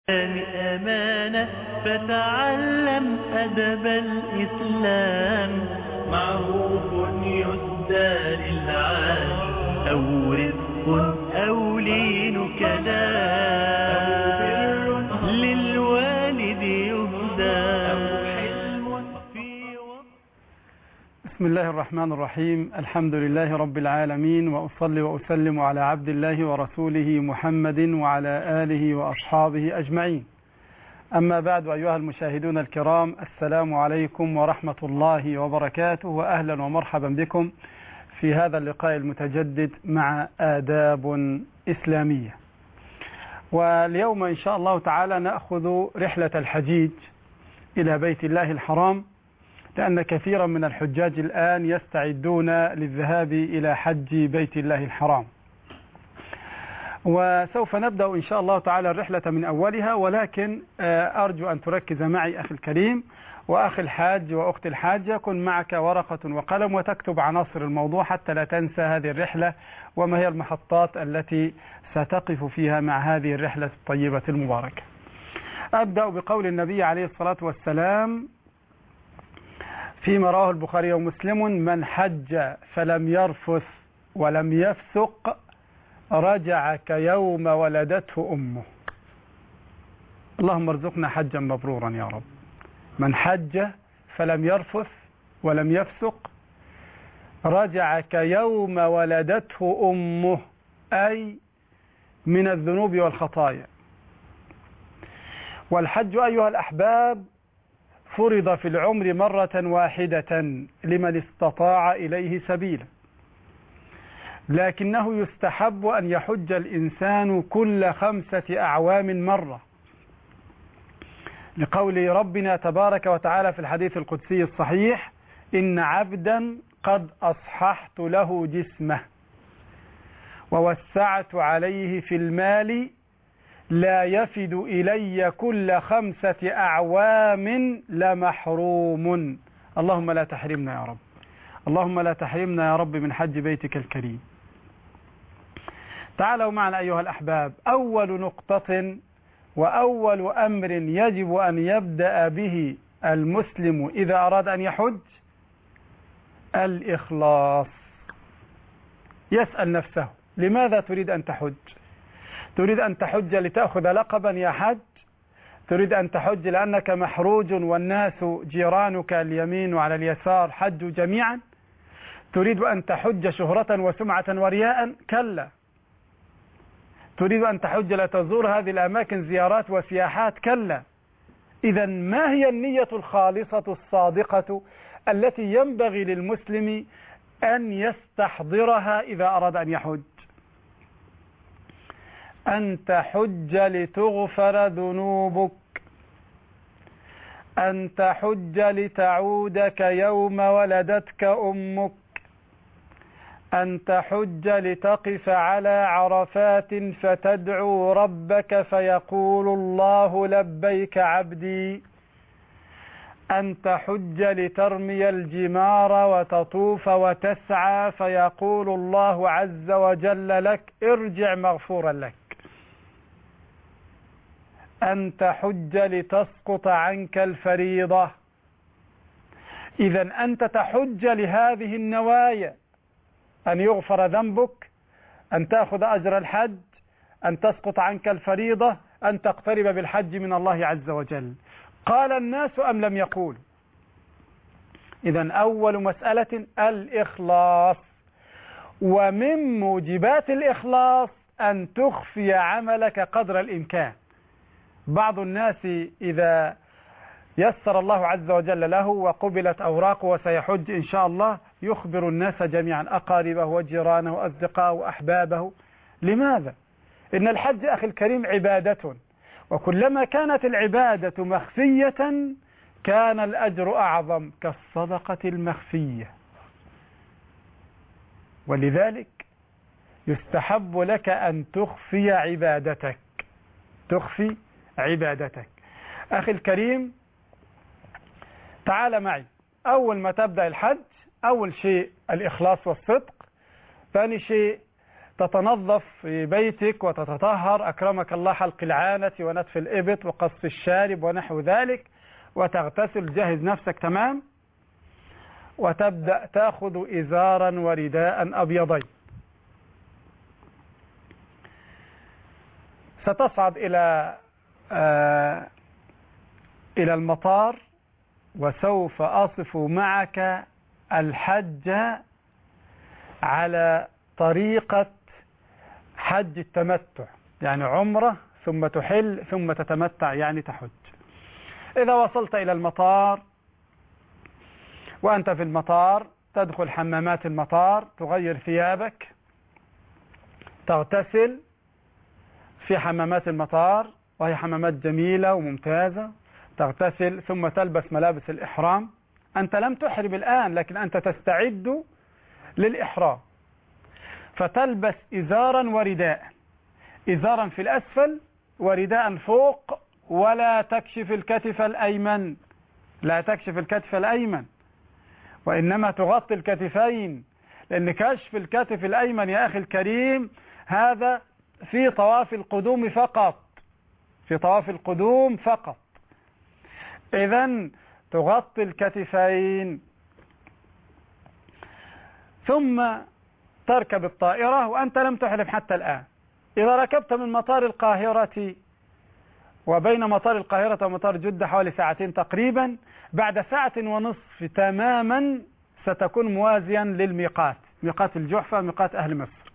أمانة فتعلم أدب الإسلام. معروف يهدى للعالي أو رزق أو لين كلام أو بر للوالد يهدى أو حلم في وقت. بسم الله الرحمن الرحيم. الحمد لله رب العالمين، وأصلي وأسلم على عبد الله ورسوله محمد وعلى آله وأصحابه أجمعين. أما بعد، أيها المشاهدون الكرام، السلام عليكم ورحمة الله وبركاته، وأهلا ومرحبا بكم في هذا اللقاء المتجدد مع آداب إسلامية. واليوم إن شاء الله تعالى نأخذ رحلة الحجيج إلى بيت الله الحرام، لأن كثيرا من الحجاج الآن يستعدون للذهاب إلى حج بيت الله الحرام. وسوف نبدأ إن شاء الله تعالى الرحلة من أولها، ولكن أرجو أن تركز معي أخي الكريم وأخي الحاج وأختي الحاجة. كن معك ورقة وقلم وتكتب عناصر الموضوع حتى لا تنسى هذه الرحلة وما هي المحطات التي ستقف فيها مع هذه الرحلة الطيبة المباركة. أبدأ بقول النبي عليه الصلاة والسلام فيما رواه البخاري ومسلم: من حج فلم يرفث ولم يفسق رجع كيوم ولدته أمه. اللهم ارزقنا حجا مبرورا يا رب. من حج فلم يرفث ولم يفسق رجع كيوم ولدته أمه، أي من الذنوب والخطايا. والحج أيها الأحباب فرض في العمر مرة واحدة لمن استطاع إليه سبيلا، لكنه يستحب أن يحج الإنسان كل 5 أعوام مرة، لقول ربنا تبارك وتعالى في الحديث القدسي الصحيح: إن عبدا قد أصححت له جسمه ووسعت عليه في المال لا يفد إلي كل 5 أعوام لمحروم. اللهم لا تحرمنا يا رب، اللهم لا تحرمنا يا رب من حج بيتك الكريم. تعالوا معنا أيها الأحباب. أول نقطة وأول أمر يجب أن يبدأ به المسلم إذا أراد أن يحج الإخلاص. يسأل نفسه: لماذا تريد أن تحج؟ تريد أن تحج لتأخذ لقبا يا حج؟ تريد أن تحج لأنك محروج والناس جيرانك اليمين وعلى اليسار حجوا جميعا؟ تريد أن تحج شهرة وسمعة ورياء؟ كلا. تريد أن تحج لتزور هذه الأماكن زيارات وسياحات؟ كلا. إذا ما هي النية الخالصة الصادقة التي ينبغي للمسلم أن يستحضرها إذا أراد أن يحج؟ أن تحج لتغفر ذنوبك، أن تحج لتعود كيوم ولدتك أمك، أن تحج لتقف على عرفات فتدعو ربك فيقول الله لبيك عبدي، أن تحج لترمي الجمار وتطوف وتسعى فيقول الله عز وجل لك ارجع مغفورا لك، أن تحج لتسقط عنك الفريضة. إذا أنت تحج لهذه النوايا: أن يغفر ذنبك، أن تأخذ أجر الحج، أن تسقط عنك الفريضة، أن تقترب بالحج من الله عز وجل. قال الناس أم لم يقول؟ إذا أول مسألة الإخلاص. ومن موجبات الإخلاص أن تخفي عملك قدر الإمكان. بعض الناس إذا يسر الله عز وجل له وقبلت أوراقه وسيحج إن شاء الله يخبر الناس جميعا، أقاربه وجيرانه وأصدقائه وأحبابه. لماذا؟ إن الحج أخي الكريم عبادة، وكلما كانت العبادة مخفية كان الأجر أعظم، كالصدقة المخفية. ولذلك يستحب لك أن تخفي عبادتك، تخفي عبادتك. أخي الكريم تعال معي. أول ما تبدأ الحج أول شيء الإخلاص والصدق، ثاني شيء تتنظف في بيتك وتتطهر أكرمك الله، حلق العانة ونتف الإبط وقص الشارب ونحو ذلك، وتغتسل جهز نفسك تمام، وتبدأ تأخذ إزارا ورداء أبيضين. ستصعد إلى المطار، وسوف أصف معك الحج على طريقة حج التمتع، يعني عمرة ثم تحل ثم تتمتع يعني تحج. إذا وصلت إلى المطار، وأنت في المطار تدخل حمامات المطار، تغير ثيابك، تغتسل في حمامات المطار، وهي حمامات جميلة وممتازة. تغتسل ثم تلبس ملابس الإحرام. أنت لم تحرم الآن، لكن أنت تستعد للإحرام، فتلبس إزارا ورداء، إزارا في الأسفل ورداء فوق، ولا تكشف الكتف الأيمن، لا تكشف الكتف الأيمن، وإنما تغطي الكتفين، لأن كشف الكتف الأيمن يا أخي الكريم هذا في طواف القدوم فقط، في طواف القدوم فقط. إذن تغطي الكتفين، ثم تركب الطائرة وأنت لم تحرم حتى الآن. إذا ركبت من مطار القاهرة، وبين مطار القاهرة ومطار جدة حوالي ساعتين تقريبا، بعد ساعة ونصف تماما ستكون موازيا للميقات، ميقات الجحفة، ميقات أهل مصر.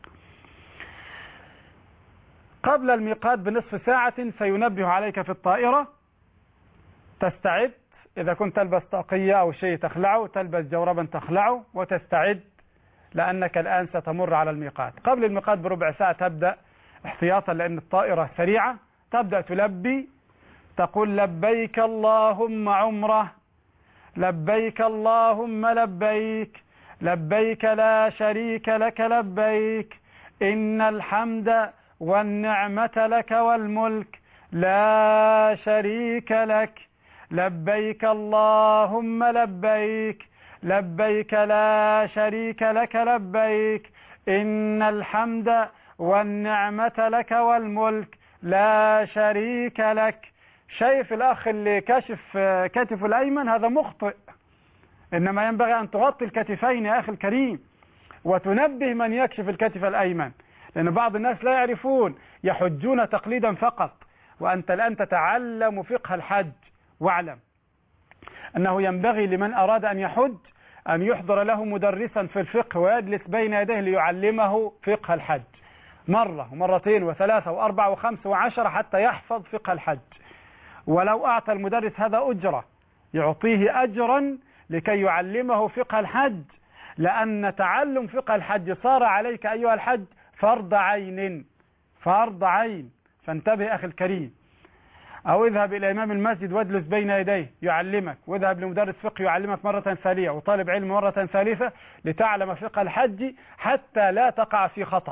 قبل الميقات بنصف ساعة سينبه عليك في الطائرة، تستعد، إذا كنت تلبس طاقية أو شيء تخلعه، تلبس جوربا تخلعه وتستعد، لأنك الآن ستمر على الميقات. قبل الميقات بربع ساعة تبدأ احتياطا، لأن الطائرة سريعة، تبدأ تلبي، تقول لبيك اللهم عمره، لبيك اللهم لبيك، لبيك لا شريك لك لبيك، إن الحمد والنعمة لك والملك لا شريك لك، لبيك اللهم لبيك، لبيك لا شريك لك لبيك، إن الحمد والنعمة لك والملك لا شريك لك. شايف الأخ اللي كشف كتفه الأيمن؟ هذا مخطئ، إنما ينبغي أن تغطي الكتفين يا أخي الكريم، وتنبه من يكشف الكتف الأيمن، لأن بعض الناس لا يعرفون، يحجون تقليدا فقط. وأنت الآن تتعلم فقه الحج، واعلم أنه ينبغي لمن أراد أن يحج أن يحضر له مدرسا في الفقه، ويجلس بين يديه ليعلمه فقه الحج مرة ومرتين وثلاثة وأربعة وخمسة وعشرة حتى يحفظ فقه الحج. ولو أعطى المدرس هذا أجرة، يعطيه أجرا لكي يعلمه فقه الحج، لأن تعلم فقه الحج صار عليك أيها الحج فرض عين، فرض عين. فانتبه أخي الكريم. أو اذهب إلى إمام المسجد واجلس بين يديه يعلمك، واذهب لمدرس فقه يعلمك مرة ثانية، وطالب علم مرة ثالثة، لتعلم فقه الحج حتى لا تقع في خطأ.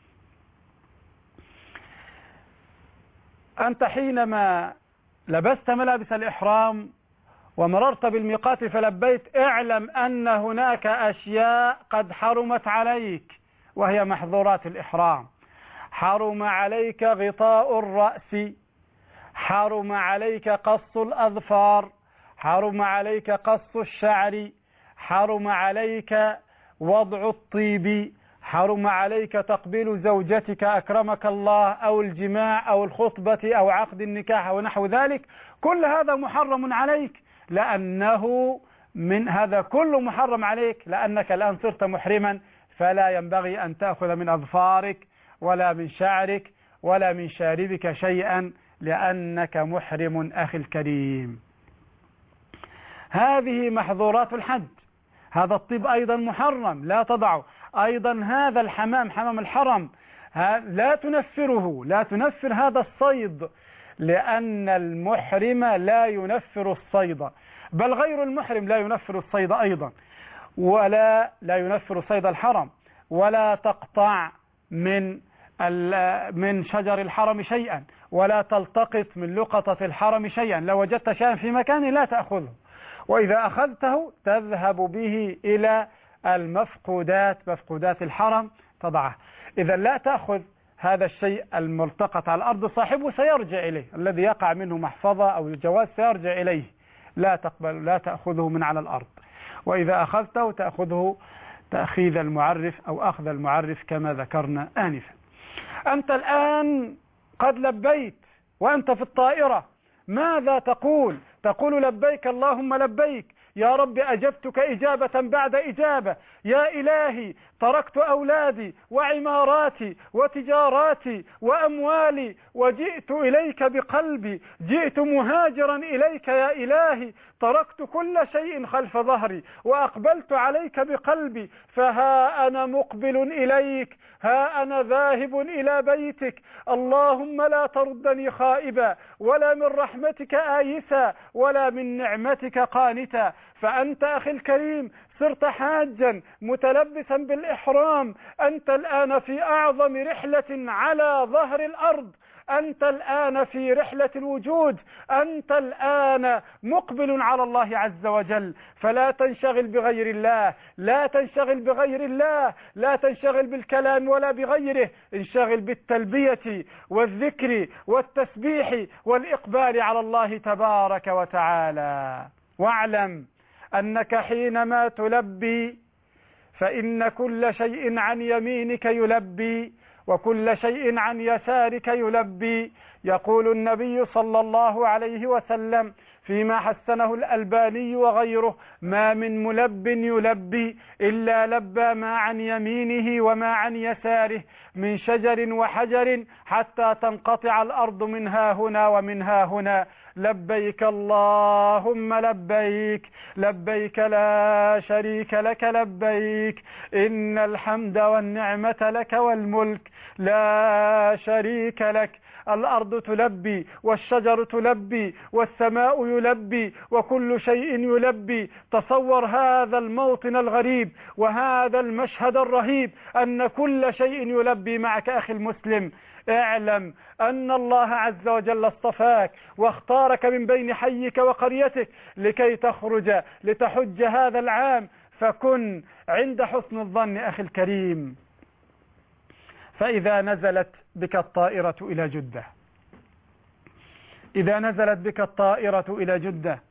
أنت حينما لبست ملابس الإحرام ومررت بالميقات فلبيت، اعلم أن هناك أشياء قد حرمت عليك، وهي محظورات الإحرام. حرم عليك غطاء الرأس، حرم عليك قص الأظفار، حرم عليك قص الشعر، حرم عليك وضع الطيب، حرم عليك تقبيل زوجتك أكرمك الله، أو الجماع أو الخطبة أو عقد النكاح ونحو ذلك. كل هذا محرم عليك، لأنه من هذا كله محرم عليك لأنك الآن صرت محرما، فلا ينبغي أن تأخذ من أظفارك ولا من شعرك ولا من شاربك شيئا، لأنك محرم أخي الكريم. هذه محظورات الحج. هذا الطيب أيضا محرم، لا تضعه. أيضا هذا الحمام، حمام الحرم، لا تنفره، لا تنفر هذا الصيد، لأن المحرم لا ينفر الصيد، بل غير المحرم لا ينفر الصيد أيضا، ولا ينفر صيد الحرم، ولا تقطع من شجر الحرم شيئا، ولا تلتقط من لقطة الحرم شيئا. لو وجدت شيئا في مكان لا تأخذه، وإذا أخذته تذهب به إلى المفقودات، مفقودات الحرم تضعه. إذا لا تأخذ هذا الشيء الملتقط على الأرض، صاحبه سيرجع إليه، الذي يقع منه محفظة أو جواز سيرجع إليه، لا تقبل، لا تأخذه من على الأرض. وإذا أخذته تأخذه تأخيذ المعرف أو أخذ المعرف كما ذكرنا آنفا. أنت الآن قد لبيت وأنت في الطائرة، ماذا تقول؟ تقول لبيك اللهم لبيك، يا رب أجبتك إجابة بعد إجابة، يا إلهي تركت أولادي وعماراتي وتجاراتي وأموالي وجئت إليك بقلبي، جئت مهاجرا إليك يا إلهي، تركت كل شيء خلف ظهري وأقبلت عليك بقلبي، فها أنا مقبل إليك، ها أنا ذاهب إلى بيتك، اللهم لا تردني خائبا ولا من رحمتك آيسا ولا من نعمتك قانتا. فأنت أخي الكريم صرت حاجا متلبسا بالإحرام، أنت الآن في أعظم رحلة على ظهر الأرض، أنت الآن في رحلة الوجود، أنت الآن مقبل على الله عز وجل، فلا تنشغل بغير الله، لا تنشغل بغير الله، لا تنشغل بالكلام ولا بغيره، انشغل بالتلبية والذكر والتسبيح والإقبال على الله تبارك وتعالى. واعلم أنك حينما تلبي فإن كل شيء عن يمينك يلبي وكل شيء عن يسارك يلبي. يقول النبي صلى الله عليه وسلم فيما حسنه الألباني وغيره: ما من ملب يلبي إلا لبى ما عن يمينه وما عن يساره من شجر وحجر حتى تنقطع الأرض منها هنا ومنها هنا. لبيك اللهم لبيك، لبيك لا شريك لك لبيك، إن الحمد والنعمة لك والملك لا شريك لك. الأرض تلبي والشجر تلبي والسماء يلبي وكل شيء يلبي. تصور هذا الموطن الغريب وهذا المشهد الرهيب، أن كل شيء يلبي معك أخي المسلم. اعلم أن الله عز وجل اصطفاك واختارك من بين حيك وقريتك لكي تخرج لتحج هذا العام، فكن عند حسن الظن أخي الكريم. فإذا نزلت بك الطائرة إلى جدة، إذا نزلت بك الطائرة إلى جدة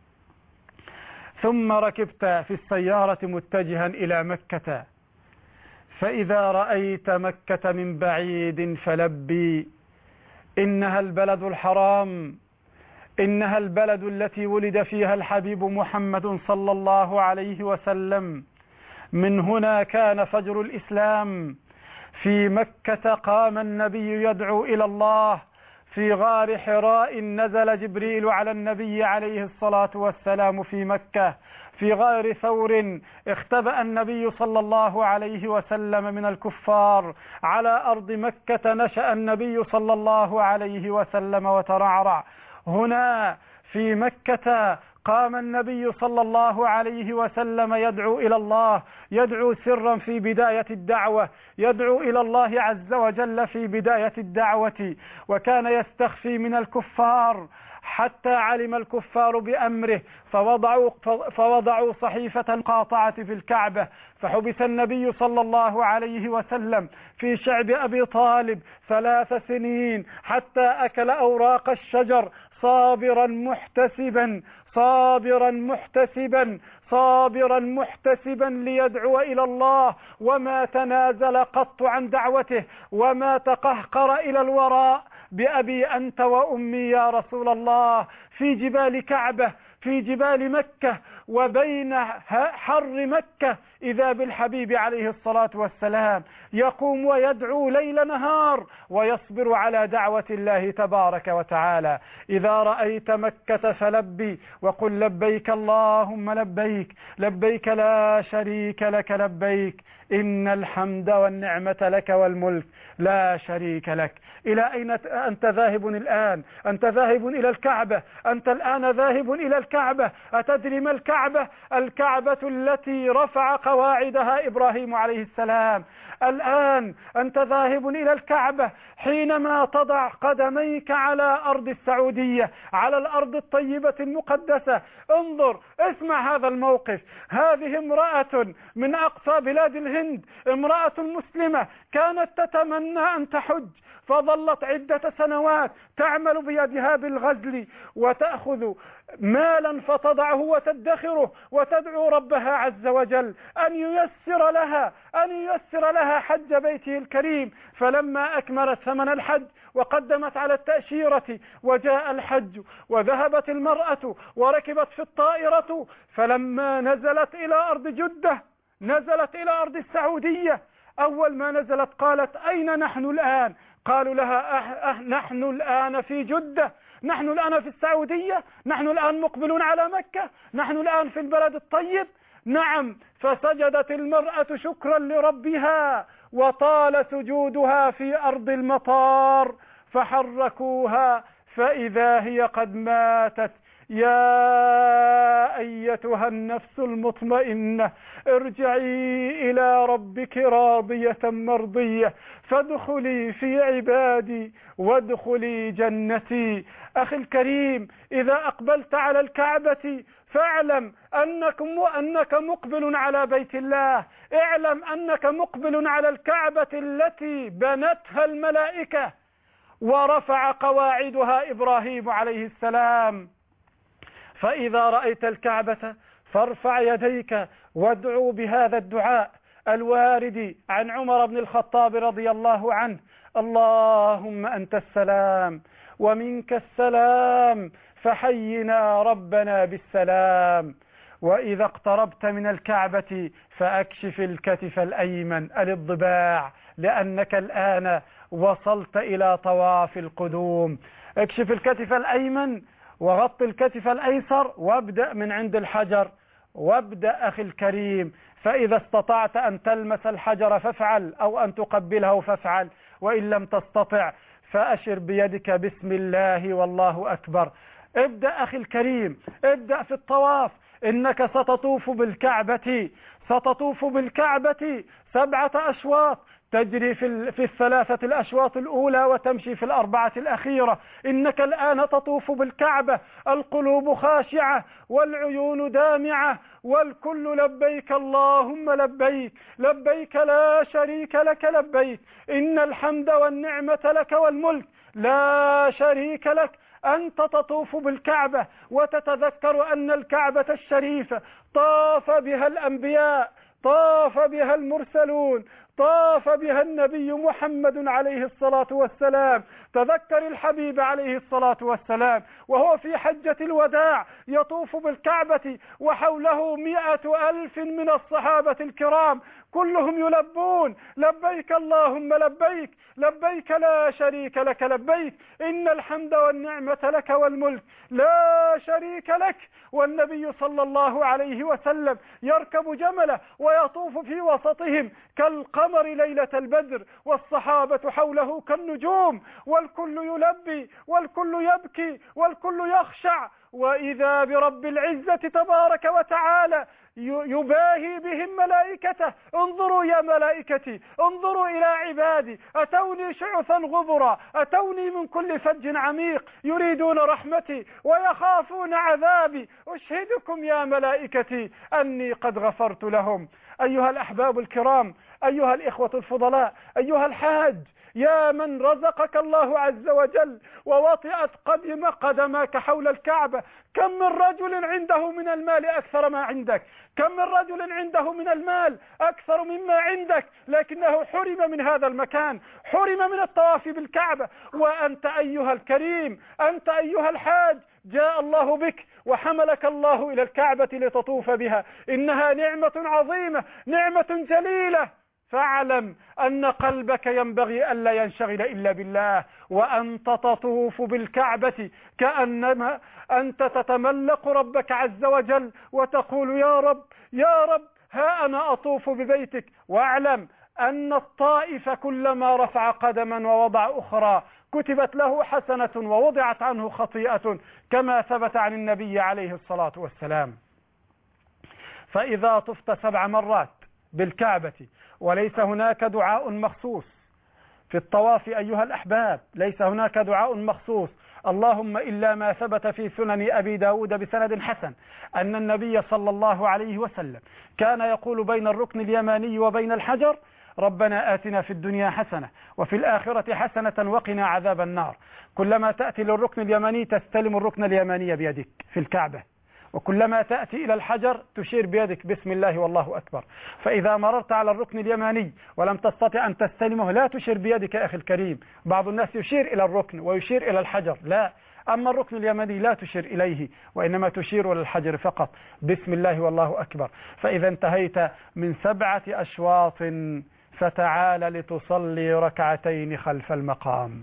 ثم ركبت في السيارة متجها إلى مكة، فإذا رأيت مكة من بعيد فلبي، إنها البلد الحرام، إنها البلد التي ولد فيها الحبيب محمد صلى الله عليه وسلم. من هنا كان فجر الإسلام. في مكة قام النبي يدعو إلى الله، في غار حراء نزل جبريل على النبي عليه الصلاة والسلام في مكة، في غار ثور اختبأ النبي صلى الله عليه وسلم من الكفار، على أرض مكة نشأ النبي صلى الله عليه وسلم وترعرع. هنا في مكة قام النبي صلى الله عليه وسلم يدعو إلى الله، يدعو سرا في بداية الدعوة، يدعو إلى الله عز وجل في بداية الدعوة، وكان يستخفي من الكفار حتى علم الكفار بأمره فوضعوا صحيفة قاطعة في الكعبة، فحبس النبي صلى الله عليه وسلم في شعب أبي طالب 3 سنين حتى أكل أوراق الشجر صابرا محتسبا صابرا محتسبا صابرا محتسبا ليدعو إلى الله، وما تنازل قط عن دعوته وما تقهقر إلى الوراء بأبي أنت وأمي يا رسول الله، في جبال كعبة في جبال مكة وبين حر مكة إذا بالحبيب عليه الصلاة والسلام يقوم ويدعو ليل نهار ويصبر على دعوة الله تبارك وتعالى. إذا رأيت مكة فلبي وقل لبيك اللهم لبيك، لبيك لا شريك لك لبيك، إن الحمد والنعمة لك والملك لا شريك لك. إلى أين أنت ذاهب الآن؟ أنت ذاهب إلى الكعبة، أنت الآن ذاهب إلى الكعبة. أتدري ما الكعبة؟ الكعبة التي رفع قواعدها إبراهيم عليه السلام، الآن أنت ذاهب إلى الكعبة حينما تضع قدميك على أرض السعودية، على الأرض الطيبة المقدسة. انظر، اسمع هذا الموقف. هذه امرأة من أقصى بلاد الهند، امرأة مسلمة كانت تتمنى أن تحج، فظلت عدة سنوات تعمل بيدها بالغزل وتأخذ مالا فتضعه وتدخره وتدعو ربها عز وجل أن ييسر لها حج بيته الكريم. فلما أكملت ثمن الحج وقدمت على التأشيرة وجاء الحج، وذهبت المرأة وركبت في الطائرة، فلما نزلت إلى أرض جدة، نزلت إلى أرض السعودية، أول ما نزلت قالت: أين نحن الآن؟ قالوا لها: نحن الآن في جدة، نحن الآن في السعودية، نحن الآن مقبلون على مكة، نحن الآن في البلد الطيب. نعم، فسجدت المرأة شكرا لربها، وطال سجودها في أرض المطار، فحركوها فإذا هي قد ماتت. يا أيتها النفس المطمئنة، ارجعي إلى ربك راضية مرضية، فادخلي في عبادي وادخلي جنتي. أخي الكريم، إذا أقبلت على الكعبة فاعلم أنك مقبل على بيت الله، اعلم أنك مقبل على الكعبة التي بنتها الملائكة ورفع قواعدها إبراهيم عليه السلام. فإذا رأيت الكعبة فارفع يديك وادعو بهذا الدعاء الوارد عن عمر بن الخطاب رضي الله عنه: اللهم أنت السلام ومنك السلام، فحينا ربنا بالسلام. وإذا اقتربت من الكعبة فأكشف الكتف الأيمن الضباع، لأنك الآن وصلت إلى طواف القدوم. اكشف الكتف الأيمن وغط الكتف الأيسر، وابدأ من عند الحجر، وابدأ أخي الكريم. فإذا استطعت أن تلمس الحجر فافعل، أو أن تقبله فافعل، وإن لم تستطع فأشر بيدك بسم الله والله أكبر. ابدأ أخي الكريم، ابدأ في الطواف. إنك ستطوف بالكعبة 7 أشواط، تجري في ال3 الأشواط الأولى وتمشي في ال4 الأخيرة. إنك الآن تطوف بالكعبة، القلوب خاشعة والعيون دامعة، والكل لبيك اللهم لبيك، لبيك لا شريك لك لبيك، إن الحمد والنعمة لك والملك لا شريك لك. أنت تطوف بالكعبة وتتذكر أن الكعبة الشريفة طاف بها الأنبياء، طاف بها المرسلون، طاف بها النبي محمد عليه الصلاة والسلام. تذكر الحبيب عليه الصلاة والسلام وهو في حجة الوداع يطوف بالكعبة وحوله 100,000 من الصحابة الكرام، كلهم يلبون: لبيك اللهم لبيك، لبيك لا شريك لك لبيك، إن الحمد والنعمة لك والملك لا شريك لك. والنبي صلى الله عليه وسلم يركب جمله ويطوف في وسطهم كالقمر ليلة البدر، والصحابة حوله كالنجوم، والكل يلبي والكل يبكي والكل يخشع، وإذا برب العزة تبارك وتعالى يباهي بهم ملائكته: انظروا يا ملائكتي، انظروا إلى عبادي، أتوني شعثا غبرا، أتوني من كل فج عميق، يريدون رحمتي ويخافون عذابي، أشهدكم يا ملائكتي أني قد غفرت لهم. أيها الأحباب الكرام، أيها الإخوة الفضلاء، أيها الحاج، يا من رزقك الله عز وجل ووطئت قدماك حول الكعبة، كم من رجل عنده من المال أكثر ما عندك، كم من رجل عنده من المال أكثر مما عندك، لكنه حرم من هذا المكان، حرم من الطواف بالكعبة. وأنت أيها الكريم، أنت أيها الحاج، جاء الله بك وحملك الله إلى الكعبة لتطوف بها. إنها نعمة عظيمة، نعمة جليلة، فاعلم أن قلبك ينبغي ألا ينشغل إلا بالله، وأنت تطوف بالكعبة كأنما أنت تتملق ربك عز وجل وتقول: يا رب يا رب، ها أنا أطوف ببيتك. واعلم أن الطائف كلما رفع قدما ووضع أخرى كتبت له حسنة ووضعت عنه خطيئة، كما ثبت عن النبي عليه الصلاة والسلام. فإذا طفت 7 مرات بالكعبة، وليس هناك دعاء مخصوص في الطواف أيها الأحباب، ليس هناك دعاء مخصوص، اللهم إلا ما ثبت في سنن أبي داود بسند حسن أن النبي صلى الله عليه وسلم كان يقول بين الركن اليماني وبين الحجر: ربنا آتنا في الدنيا حسنة وفي الآخرة حسنة وقنا عذاب النار. كلما تأتي للركن اليماني تستلم الركن اليماني بيدك في الكعبة، وكلما تأتي إلى الحجر تشير بيدك بسم الله والله أكبر. فإذا مررت على الركن اليماني ولم تستطع أن تستلمه لا تشير بيدك أخي الكريم. بعض الناس يشير إلى الركن ويشير إلى الحجر، لا، أما الركن اليماني لا تشير إليه وإنما تشير إلى الحجر فقط بسم الله والله أكبر. فإذا انتهيت من 7 أشواط فتعال لتصلي ركعتين خلف المقام.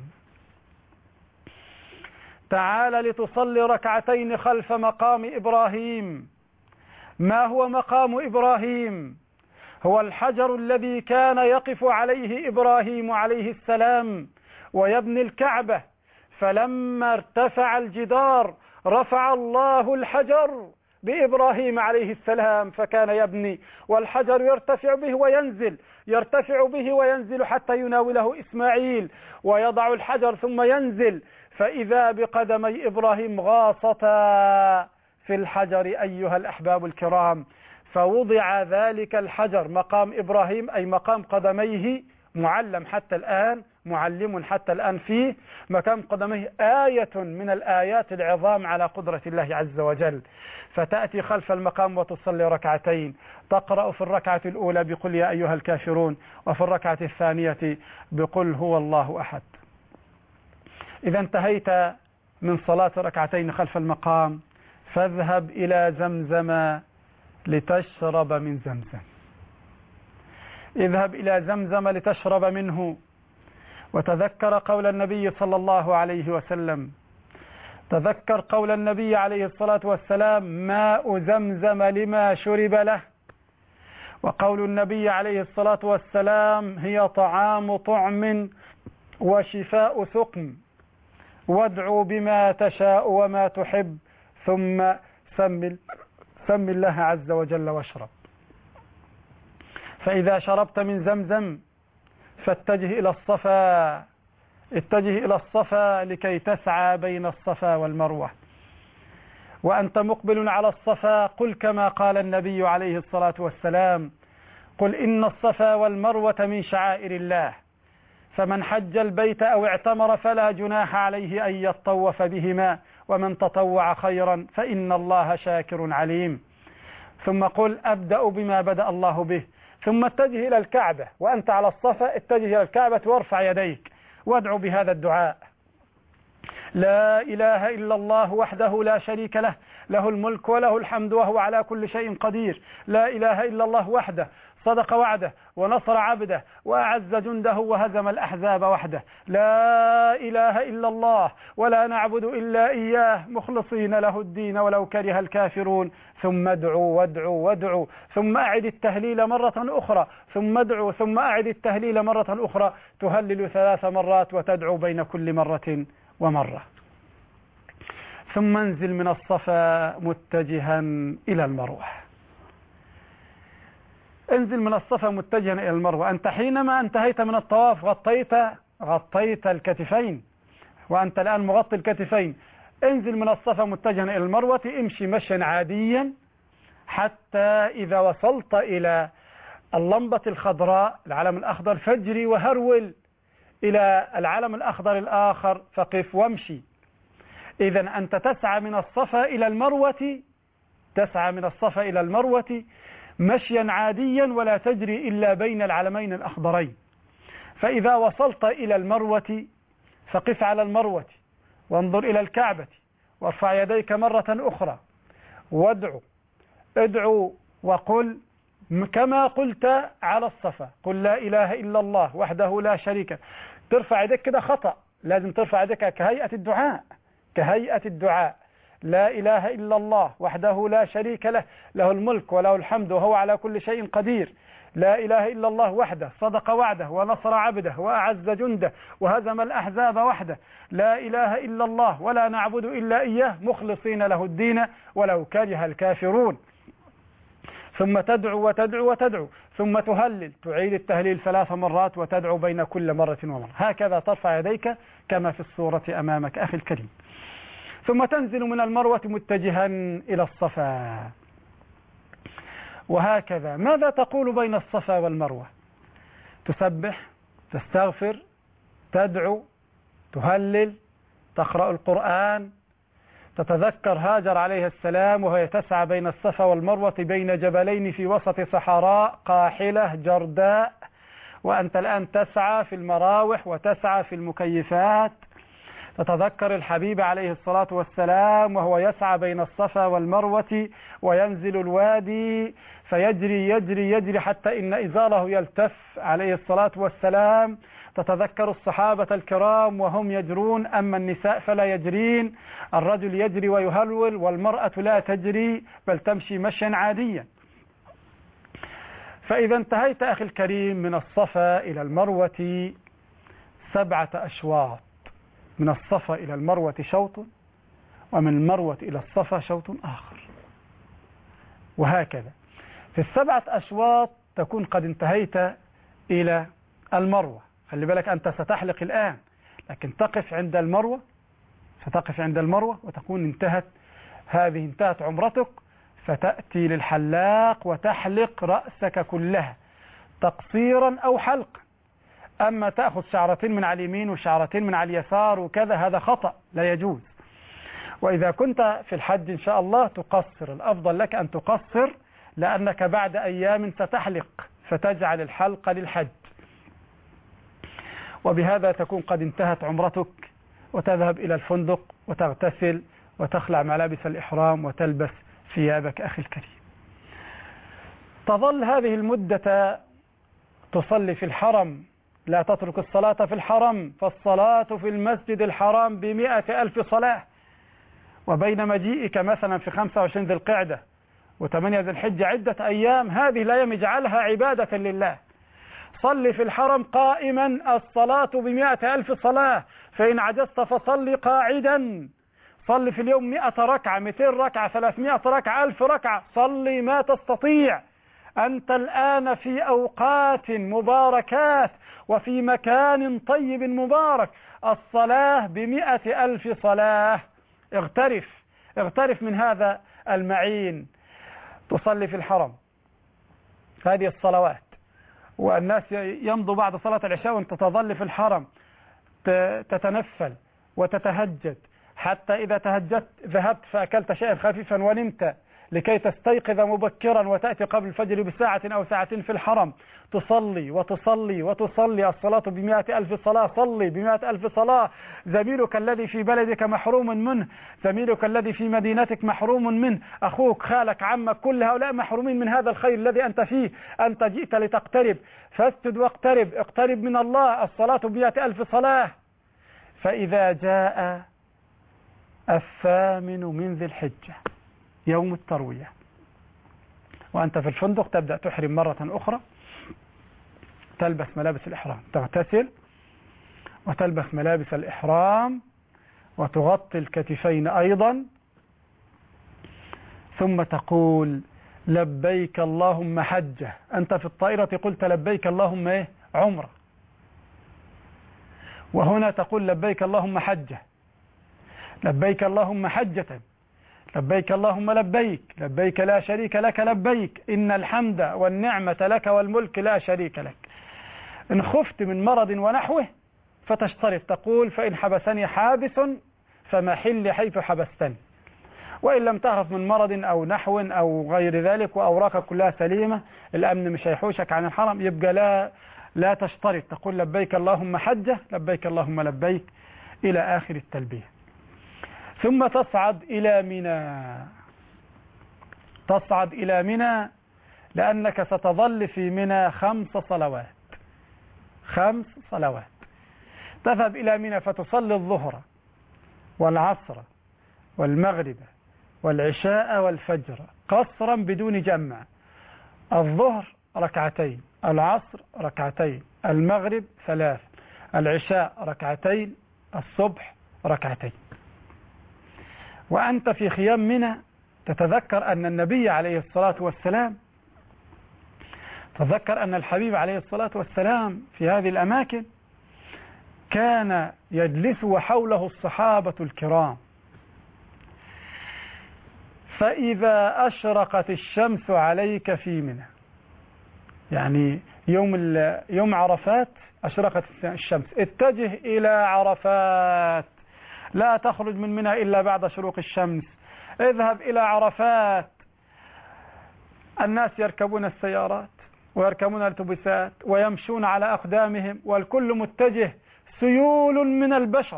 تعال لتصلي ركعتين خلف مقام إبراهيم. ما هو مقام إبراهيم؟ هو الحجر الذي كان يقف عليه إبراهيم عليه السلام ويبني الكعبة، فلما ارتفع الجدار رفع الله الحجر بإبراهيم عليه السلام فكان يبني، والحجر يرتفع به وينزل، يرتفع به وينزل حتى يناوله إسماعيل، ويضع الحجر ثم ينزل، فإذا بقدمي إبراهيم غاصتا في الحجر أيها الأحباب الكرام. فوضع ذلك الحجر مقام إبراهيم أي مقام قدميه معلم حتى الآن، معلم حتى الآن فيه مقام قدميه، آية من الآيات العظام على قدرة الله عز وجل. فتأتي خلف المقام وتصلي ركعتين، تقرأ في الركعة الأولى بقل يا أيها الكافرون، وفي الركعة الثانية بقل هو الله أحد. إذا انتهيت من صلاة ركعتين خلف المقام فاذهب إلى زمزم لتشرب من زمزم. اذهب إلى زمزم لتشرب منه، وتذكر قول النبي صلى الله عليه وسلم، تذكر قول النبي عليه الصلاة والسلام: ماء زمزم لما شرب له. وقول النبي عليه الصلاة والسلام: هي طعام طعم وشفاء سقم، وادعوا بما تشاء وما تحب ثم سم الله عز وجل واشرب. فإذا شربت من زمزم فاتجه إلى الصفا، اتجه إلى الصفا لكي تسعى بين الصفا والمروة. وأنت مقبل على الصفا قل كما قال النبي عليه الصلاة والسلام: قل إن الصفا والمروة من شعائر الله، فمن حج البيت أو اعتمر فلا جناح عليه أن يطوف بهما، ومن تطوع خيرا فإن الله شاكر عليم. ثم قل أبدأ بما بدأ الله به، ثم اتجه إلى الكعبة وأنت على الصفا، اتجه إلى الكعبة وارفع يديك وادعو بهذا الدعاء: لا إله إلا الله وحده لا شريك له، له الملك وله الحمد وهو على كل شيء قدير، لا إله إلا الله وحده صدق وعده ونصر عبده وأعز جنده وهزم الأحزاب وحده، لا إله إلا الله ولا نعبد إلا إياه مخلصين له الدين ولو كره الكافرون. ثم ادعوا وادعوا وادعوا، ثم أعد التهليل مرة أخرى، ثم ادعوا ثم أعد التهليل مرة أخرى، تهلل 3 مرات وتدعو بين كل مرة ومرة. ثم انزل من الصفا متجها إلى المروة. انزل من الصفا متجها إلى المروة. أنت حينما انتهيت من الطواف غطيت الكتفين، وأنت الآن مغطي الكتفين. انزل من الصفا متجها إلى المروة، امشي مشيا عاديا حتى إذا وصلت إلى اللمبة الخضراء العلم الأخضر فاجري وهرول إلى العلم الأخضر الآخر فقف وامشي. إذا أنت تسعى من الصفا إلى المروة، تسعى من الصفا إلى المروة مشيا عاديا ولا تجري إلا بين العلمين الأخضرين. فإذا وصلت إلى المروة فقف على المروة وانظر إلى الكعبة وارفع يديك مرة أخرى ادعو وقل كما قلت على الصفا: قل لا إله إلا الله وحده لا شريك له. ترفع يديك كده خطأ، لازم ترفع يديك كهيئة الدعاء، كهيئة الدعاء: لا إله إلا الله وحده لا شريك له، له الملك وله الحمد وهو على كل شيء قدير، لا إله إلا الله وحده صدق وعده ونصر عبده وأعز جنده وهزم الأحزاب وحده، لا إله إلا الله ولا نعبد إلا إياه مخلصين له الدين ولو كره الكافرون. ثم تدعو وتدعو وتدعو، ثم تهلل، تعيد التهليل 3 مرات وتدعو بين كل مرة ومرة، هكذا ترفع يديك كما في الصورة أمامك أخي الكريم. ثم تنزل من المروة متجها إلى الصفا، وهكذا. ماذا تقول بين الصفا والمروة؟ تسبح، تستغفر، تدعو، تهلل، تقرأ القرآن، تتذكر هاجر عليه السلام وهي تسعى بين الصفا والمروة بين جبلين في وسط صحراء قاحلة جرداء، وأنت الآن تسعى في المراوح وتسعى في المكيفات. تتذكر الحبيب عليه الصلاة والسلام وهو يسعى بين الصفا والمروة وينزل الوادي فيجري يجري يجري حتى إن إزاره يلتف عليه الصلاة والسلام. تتذكر الصحابة الكرام وهم يجرون، أما النساء فلا يجرين، الرجل يجري ويهرول والمرأة لا تجري بل تمشي مشيا عاديا. فإذا انتهيت أخي الكريم من الصفا إلى المروة 7 أشواط، من الصفا إلى المروة شوط، ومن المروة إلى الصفا شوط آخر، وهكذا. في 7 أشواط تكون قد انتهيت إلى المروة. خلي بالك أنت ستحلق الآن، لكن تقف عند المروة، ستقف عند المروة وتكون انتهت عمرتك، فتأتي للحلاق وتحلق رأسك كلها تقصيرا أو حلقا. أما تأخذ شعرتين من على اليمين وشعرتين من على اليسار وكذا، هذا خطأ لا يجوز. وإذا كنت في الحج إن شاء الله تقصر، الأفضل لك أن تقصر، لأنك بعد أيام ستحلق فتجعل الحلق للحج. وبهذا تكون قد انتهت عمرتك، وتذهب إلى الفندق وتغتسل وتخلع ملابس الإحرام وتلبس ثيابك أخي الكريم. تظل هذه المدة تصلي في الحرم، لا تترك الصلاة في الحرم، فالصلاة في المسجد الحرام ب100,000 صلاة. وبين مجيئك مثلا في 25 ذي القعدة و8 ذي الحجة عدة أيام، هذه الأيام اجعلها عبادة لله. صل في الحرم قائما، الصلاة ب100,000 صلاة، فإن عجزت فصل قاعدا. صل في اليوم 100 ركعة، 200 ركعة، 300 ركعة، 1000 ركعة، صل ما تستطيع. أنت الآن في أوقات مباركات وفي مكان طيب مبارك، الصلاة ب100,000 صلاة. اغترف من هذا المعين. تصلي في الحرم هذه الصلوات، والناس يمضوا بعد صلاة العشاء وانت تظل في الحرم تتنفل وتتهجد، حتى إذا تهجدت ذهبت فأكلت شيئا خفيفا ونمت لكي تستيقظ مبكرا وتأتي قبل الفجر بساعة أو ساعتين في الحرم، تصلي وتصلي وتصلي. الصلاة ب100,000 صلاة، صلي ب100,000 صلاة. زميلك الذي في بلدك محروم منه، زميلك الذي في مدينتك محروم منه، أخوك، خالك، عمك، كل هؤلاء محرومين من هذا الخير الذي أنت فيه. أنت جئت لتقترب، فاسجد واقترب، اقترب من الله. الصلاة ب100,000 صلاة. فإذا جاء 8 من ذي الحجة يوم التروية وأنت في الفندق، تبدأ تحرم مرة أخرى، تلبس ملابس الإحرام، تغتسل وتلبس ملابس الإحرام وتغطي الكتفين أيضا، ثم تقول لبيك اللهم حجة. أنت في الطائرة قلت لبيك اللهم عمرة، وهنا تقول لبيك اللهم حجة، لبيك اللهم حجة، لبيك اللهم لبيك، لبيك لا شريك لك لبيك، إن الحمد والنعمة لك والملك لا شريك لك. إن خفت من مرض ونحوه فتشترط، تقول فإن حبسني حابس فمحل حيث حبستني. وإن لم تخف من مرض أو نحو أو غير ذلك وأوراقك كلها سليمة، الأمن مش هيحوشك عن الحرم، يبقى لا تشترط، تقول لبيك اللهم حجة، لبيك اللهم لبيك، إلى آخر التلبية. ثم تصعد إلى منى، تصعد إلى منى لأنك ستظل في منى 5 صلوات، 5 صلوات. تذهب إلى منى فتصلي الظهر والعصر والمغرب والعشاء والفجر قصرا بدون جمع. الظهر 2 العصر 2 المغرب 3 العشاء 2 الصبح 2. وأنت في خيام منى تتذكر أن النبي عليه الصلاة والسلام تذكر أن الحبيب عليه الصلاة والسلام في هذه الأماكن كان يجلس وحوله الصحابة الكرام، فإذا أشرقت الشمس عليك في منى، يعني يوم عرفات أشرقت الشمس، اتجه إلى عرفات، لا تخرج من منى إلا بعد شروق الشمس، اذهب إلى عرفات. الناس يركبون السيارات ويركبون الأتوبيسات ويمشون على أقدامهم، والكل متجه، سيول من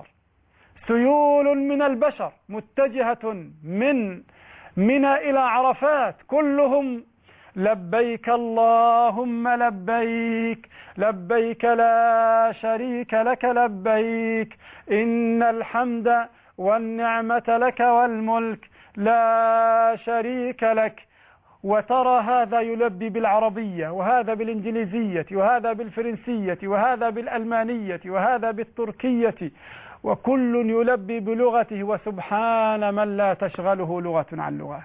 البشر متجهة من منى إلى عرفات، كلهم لبيك اللهم لبيك، لبيك لا شريك لك لبيك، إن الحمد والنعمة لك والملك لا شريك لك. وترى هذا يلبي بالعربية، وهذا بالإنجليزية، وهذا بالفرنسية، وهذا بالألمانية، وهذا بالتركية، وكل يلبي بلغته، وسبحان من لا تشغله لغة عن لغة.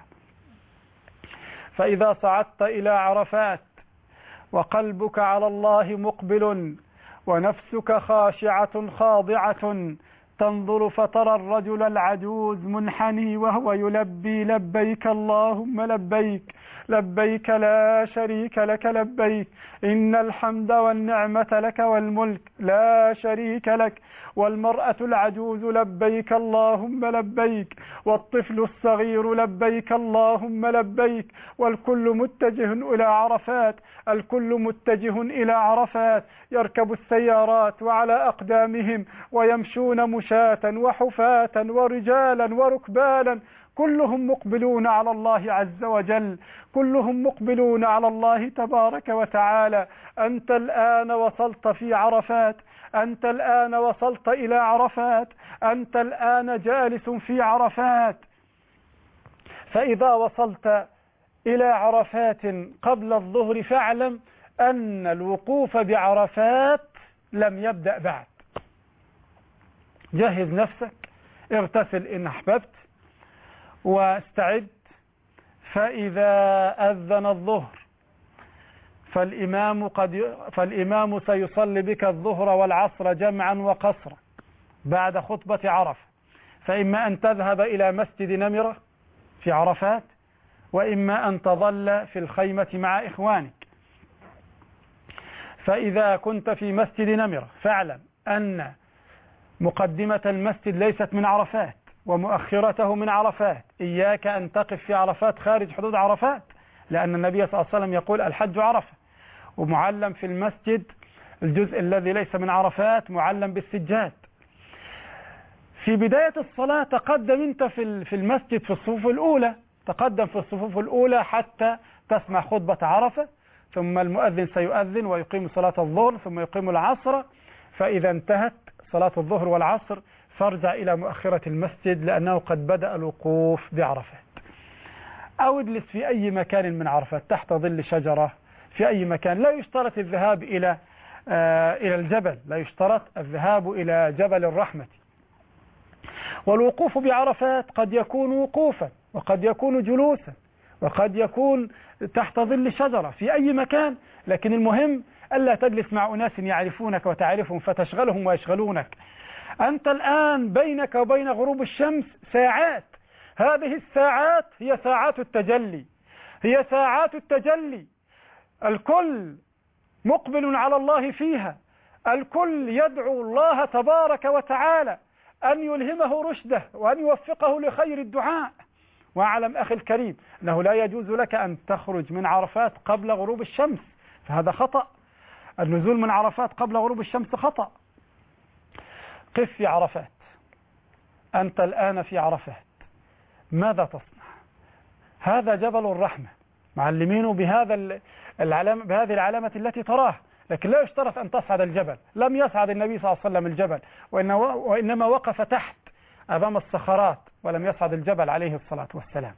فإذا صعدت إلى عرفات وقلبك على الله مقبل ونفسك خاشعة خاضعة، تنظر فترى الرجل العجوز منحني وهو يلبي لبيك اللهم لبيك، لبيك لا شريك لك لبيك، إن الحمد والنعمة لك والملك لا شريك لك. والمرأة العجوز لبيك اللهم لبيك، والطفل الصغير لبيك اللهم لبيك، والكل متجه إلى عرفات، الكل متجه إلى عرفات، يركب السيارات وعلى أقدامهم ويمشون مشاة وحفاة ورجالا وركبانا، كلهم مقبلون على الله عز وجل، كلهم مقبلون على الله تبارك وتعالى. أنت الآن وصلت في عرفات، أنت الآن وصلت إلى عرفات، أنت الآن جالس في عرفات. فإذا وصلت إلى عرفات قبل الظهر فاعلم أن الوقوف بعرفات لم يبدأ بعد. جهز نفسك، اغتسل إن أحببت، واستعد. فإذا أذن الظهر فالإمام سيصلي بك الظهر والعصر جمعا وقصرا بعد خطبة عرفة، فإما أن تذهب إلى مسجد نمرة في عرفات، وإما أن تظل في الخيمة مع إخوانك. فإذا كنت في مسجد نمرة فاعلم أن مقدمة المسجد ليست من عرفات ومؤخرته من عرفات، إياك أن تقف في عرفات خارج حدود عرفات، لأن النبي صلى الله عليه وسلم يقول الحج عرفة، ومعلم في المسجد الجزء الذي ليس من عرفات معلم بالسجاد. في بداية الصلاة تقدم أنت في المسجد في الصفوف الأولى، تقدم في الصفوف الأولى حتى تسمع خطبة عرفة، ثم المؤذن سيؤذن ويقيم صلاة الظهر ثم يقيم العصر. فإذا انتهت صلاة الظهر والعصر فارجع إلى مؤخرة المسجد، لأنه قد بدأ الوقوف بعرفات. أو اجلس في أي مكان من عرفات تحت ظل شجرة في أي مكان. لا يشترط الذهاب إلى الجبل، لا يشترط الذهاب إلى جبل الرحمة. والوقوف بعرفات قد يكون وقوفا، وقد يكون جلوسا، وقد يكون تحت ظل شجرة في أي مكان، لكن المهم ألا تجلس مع أناس يعرفونك وتعرفهم فتشغلهم ويشغلونك. أنت الآن بينك وبين غروب الشمس ساعات، هذه الساعات هي ساعات التجلي، هي ساعات التجلي. الكل مقبل على الله فيها، الكل يدعو الله تبارك وتعالى أن يلهمه رشده وأن يوفقه لخير الدعاء. واعلم أخي الكريم أنه لا يجوز لك أن تخرج من عرفات قبل غروب الشمس، فهذا خطأ. النزول من عرفات قبل غروب الشمس خطأ. قف في عرفات، أنت الآن في عرفات، ماذا تصنع؟ هذا جبل الرحمة، معلمينه بهذه العلامة التي تراه، لكن لا يشترط أن تصعد الجبل. لم يصعد النبي صلى الله عليه وسلم الجبل، وإنما وقف تحت أمام الصخرات، ولم يصعد الجبل عليه الصلاة والسلام.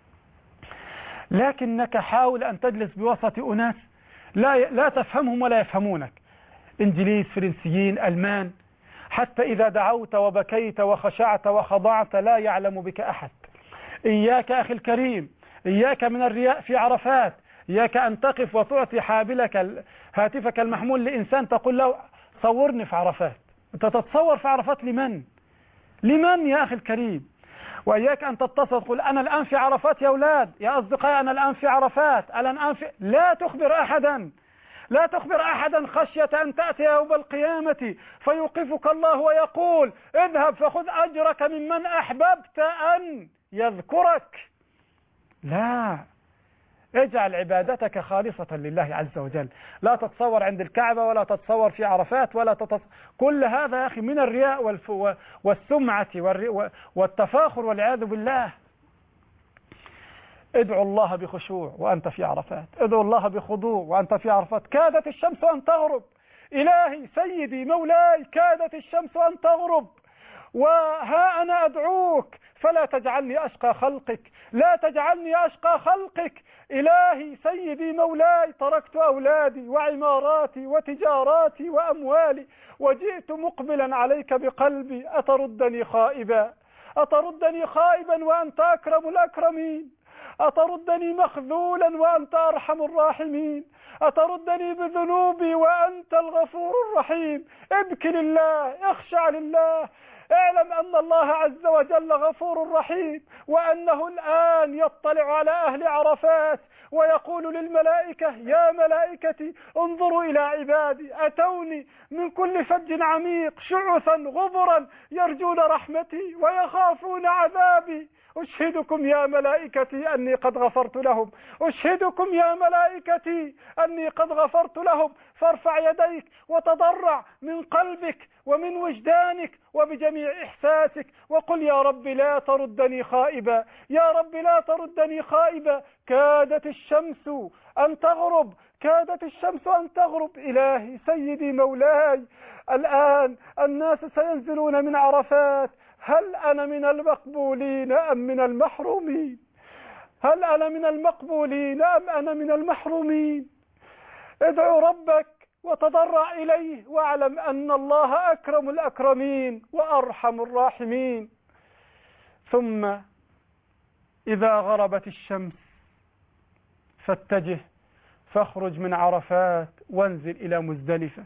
لكنك حاول أن تجلس بوسط أناس لا تفهمهم ولا يفهمونك، إنجليز، فرنسيين، ألمان، حتى إذا دعوت وبكيت وخشعت وخضعت لا يعلم بك أحد. إياك أخي الكريم، إياك من الرياء في عرفات، إياك أن تقف وتعطي هاتفك المحمول لإنسان تقول له صورني في عرفات. أنت تتصور في عرفات لمن؟ لمن يا أخي الكريم؟ وإياك أن تتصل تقول أنا الآن في عرفات يا أولاد، يا أصدقائي أنا الآن في عرفات، أنا الآن في... لا تخبر أحدا، لا تخبر أحدا خشية أن تأتي يوم القيامة فيوقفك الله ويقول اذهب فخذ أجرك ممن أحببت أن يذكرك. لا، اجعل عبادتك خالصة لله عز وجل. لا تتصور عند الكعبة ولا تتصور في عرفات ولا كل هذا يا أخي من الرياء والسمعة والتفاخر والعياذ بالله. ادعو الله بخشوع وأنت في عرفات، ادعو الله بخضوع وأنت في عرفات. كادت الشمس أن تغرب، إلهي سيدي مولاي كادت الشمس أن تغرب وها أنا أدعوك فلا تجعلني أشقى خلقك، لا تجعلني أشقى خلقك. إلهي سيدي مولاي تركت أولادي وعماراتي وتجاراتي وأموالي وجئت مقبلا عليك بقلبي، أتردني خائبا، أتردني خائبا وأنت أكرم الأكرمين، أتردني مخذولا وأنت أرحم الراحمين، أتردني بذنوبي وأنت الغفور الرحيم. ابكي لله، اخشع لله، اعلم أن الله عز وجل غفور رحيم، وأنه الآن يطلع على أهل عرفات ويقول للملائكة يا ملائكتي انظروا إلى عبادي أتوني من كل فج عميق شعثا غبرا يرجون رحمتي ويخافون عذابي. أشهدكم يا ملائكتي أني قد غفرت لهم، أشهدكم يا ملائكتي أني قد غفرت لهم. فارفع يديك وتضرع من قلبك ومن وجدانك وبجميع إحساسك وقل يا رب لا تردني خائبا، يا رب لا تردني خائبا. كادت الشمس أن تغرب، كادت الشمس أن تغرب. إلهي سيدي مولاي الآن الناس سينزلون من عرفات، هل أنا من المقبولين أم من المحرومين؟ هل أنا من المقبولين أم أنا من المحرومين؟ ادعو ربك وتضرع إليه واعلم أن الله أكرم الأكرمين وأرحم الراحمين. ثم إذا غربت الشمس فاتجه فاخرج من عرفات وانزل إلى مزدلفة.